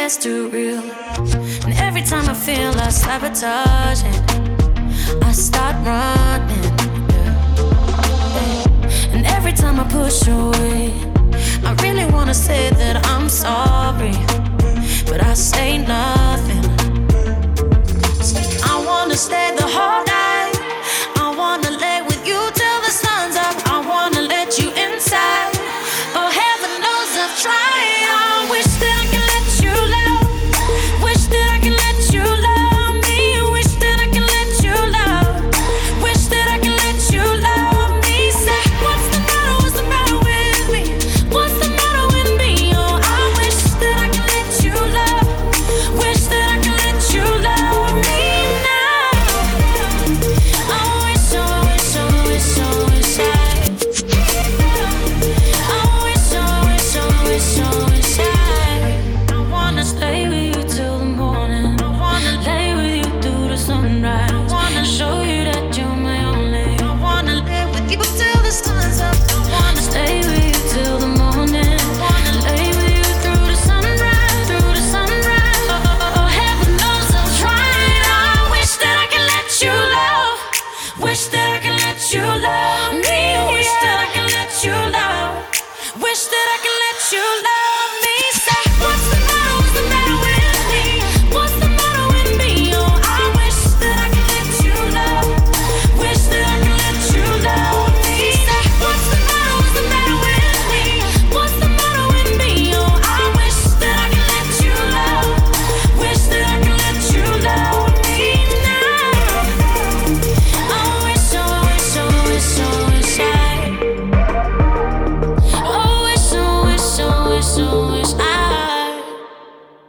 gets too real. And every time I feel like sabotaging, I start running. Yeah. And every time I push away, I really wanna say that I'm sorry, but I say nothing. I wanna stay the whole